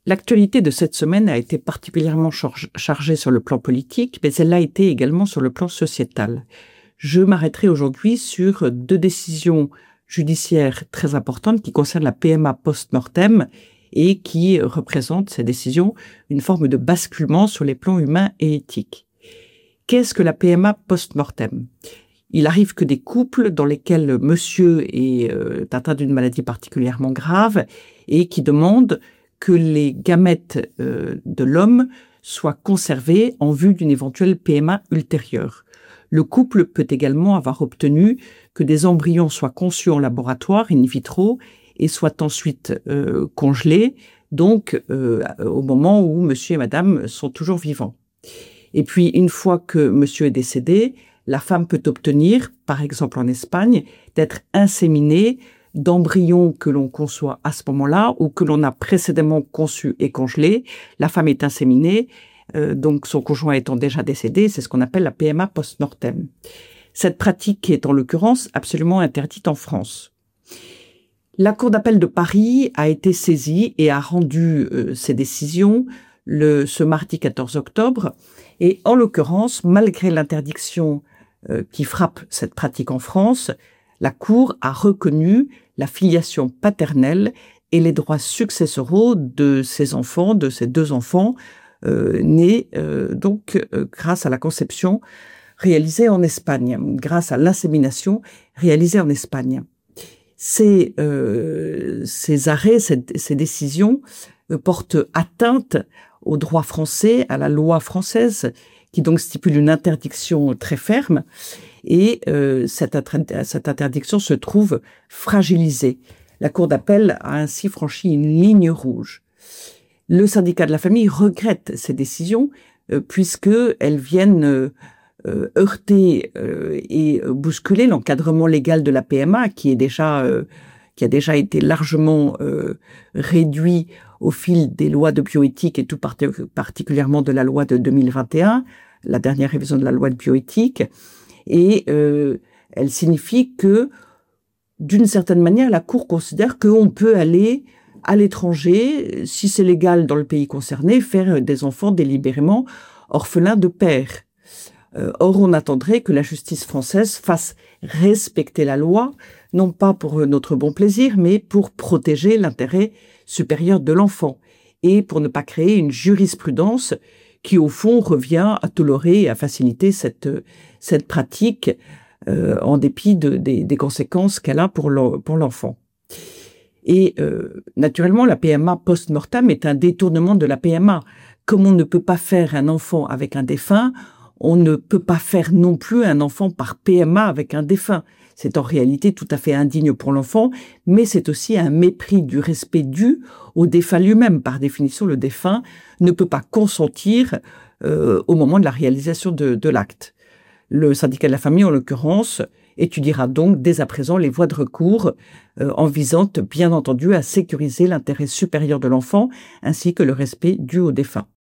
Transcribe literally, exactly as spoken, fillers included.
L'actualité de cette semaine a été particulièrement charge- chargée sur le plan politique, mais elle l'a été également sur le plan sociétal. Je m'arrêterai aujourd'hui sur deux décisions judiciaires très importantes qui concernent la P M A post-mortem et qui représentent, ces décisions, une forme de basculement sur les plans humains et éthiques. Qu'est-ce que la P M A post-mortem ? Il arrive que des couples dans lesquels monsieur est euh, atteint d'une maladie particulièrement grave et qui demandent que les gamètes euh, de l'homme soient conservés en vue d'une éventuelle P M A ultérieure. Le couple peut également avoir obtenu que des embryons soient conçus en laboratoire, in vitro, et soient ensuite euh, congelés, donc euh, au moment où monsieur et madame sont toujours vivants. Et puis, une fois que monsieur est décédé, la femme peut obtenir, par exemple en Espagne, d'être inséminée d'embryons que l'on conçoit à ce moment-là ou que l'on a précédemment conçus et congelés. La femme est inséminée, euh, donc son conjoint étant déjà décédé, c'est ce qu'on appelle la P M A post-mortem. Cette pratique est en l'occurrence absolument interdite en France. La Cour d'appel de Paris a été saisie et a rendu euh, ses décisions le, ce mardi quatorze octobre. Et en l'occurrence, malgré l'interdiction euh, qui frappe cette pratique en France, la Cour a reconnu la filiation paternelle et les droits successoraux de ces enfants, de ces deux enfants, euh, nés euh, donc euh, grâce à la conception réalisée en Espagne, grâce à l'insémination réalisée en Espagne. Ces, euh, ces arrêts, ces, ces décisions euh, portent atteinte au droit français, à la loi française, qui donc stipule une interdiction très ferme. Et euh, cette, cette interdiction se trouve fragilisée. La Cour d'appel a ainsi franchi une ligne rouge. Le syndicat de la famille regrette ces décisions euh, puisqu'elles viennent euh, euh, heurter euh, et bousculer l'encadrement légal de la P M A qui est déjà euh, qui a déjà été largement euh, réduit au fil des lois de bioéthique et tout part- particulièrement de la loi de deux mille vingt et un, la dernière révision de la loi de bioéthique. Et euh, elle signifie que, d'une certaine manière, la Cour considère qu'on peut aller à l'étranger, si c'est légal dans le pays concerné, faire des enfants délibérément orphelins de père. Euh, or, on attendrait que la justice française fasse respecter la loi, non pas pour notre bon plaisir, mais pour protéger l'intérêt supérieur de l'enfant et pour ne pas créer une jurisprudence qui, au fond, revient à tolérer et à faciliter cette, cette pratique euh, en dépit de, des, des conséquences qu'elle a pour, le, pour l'enfant. Et euh, naturellement, la P M A post-mortem est un détournement de la P M A. Comme on ne peut pas faire un enfant avec un défunt, on ne peut pas faire non plus un enfant par P M A avec un défunt. C'est en réalité tout à fait indigne pour l'enfant, mais c'est aussi un mépris du respect dû au défunt lui-même. Par définition, le défunt ne peut pas consentir euh, au moment de la réalisation de, de l'acte. Le syndicat de la famille, en l'occurrence, étudiera donc dès à présent les voies de recours euh, en visant, bien entendu, à sécuriser l'intérêt supérieur de l'enfant ainsi que le respect dû au défunt.